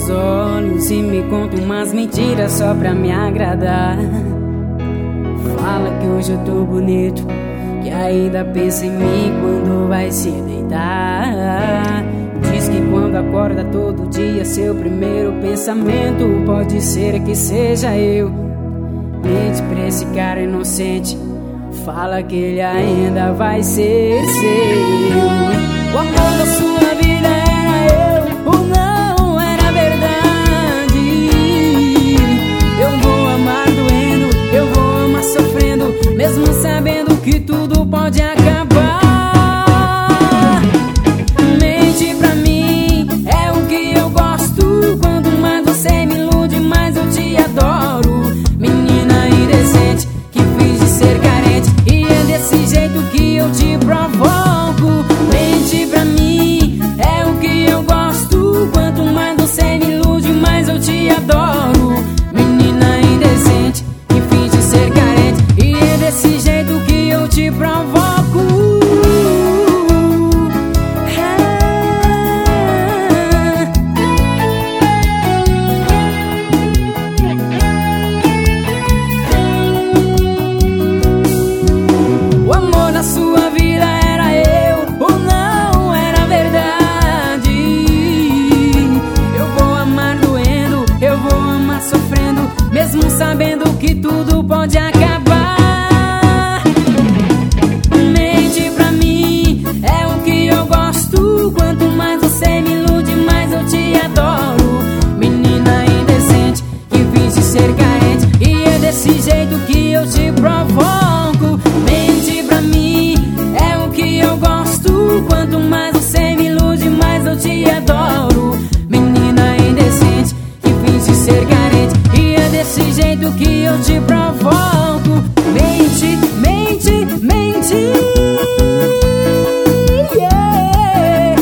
meus olhos e me conta umas mentiras só pra me agradar. Fala que hoje eu tô bonito, que ainda pensa em mim quando vai se deitar. Diz que quando acorda todo dia seu primeiro pensamento pode ser que seja eu. Mente pra esse cara inocente, fala que ele ainda vai ser seu. O amor da sua vida era eu ou não era verdade? Eu vou amar doendo, eu vou amar sofrendo, mesmo sabendo que tudo pode acabar. Mente pra mim, é o que eu gosto. Quanto mais você me ilude, mais eu te adoro. Menina indecente, que finge ser carente, e é desse jeito que eu te provoco. Mente pra mim, é o que eu gosto. Quanto mais você me ilude, mais eu te adoro. Menina indecente, que finge ser carente, e é desse jeito que eu te provoco. O amor da sua vida era eu ou não era verdade? Eu vou amar doendo, eu vou amar sofrendo, mesmo sabendo que tudo pode acabar. Mente pra mim, é o que eu gosto. Quanto mais você me ilude, mais eu te adoro. Menina indecente, que finge ser carente, e é desse jeito que eu te provoco. Mente pra mim, é o que eu gosto. Quanto mais você me ilude, mais eu te adoro. Menina indecente, que finge ser carente, e é desse jeito que eu te provoco. Mente, mente, mente. Yeah.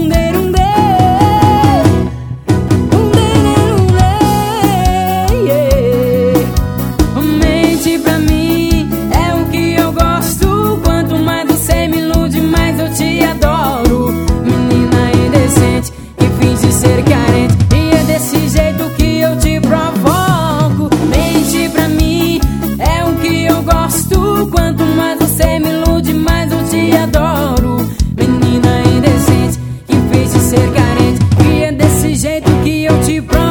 Yeah. Mente pra mim, é o que eu gosto. Quanto mais você me ilude, mais eu te adoro. Menina indecente, que finge ser carente, e é desse jeito que eu te provoco. Mente pra mim, é o que eu gosto. Quanto mais você me ilude, mais eu te adoro. Menina indecente, que finge ser carente, e é desse jeito que eu te provoco.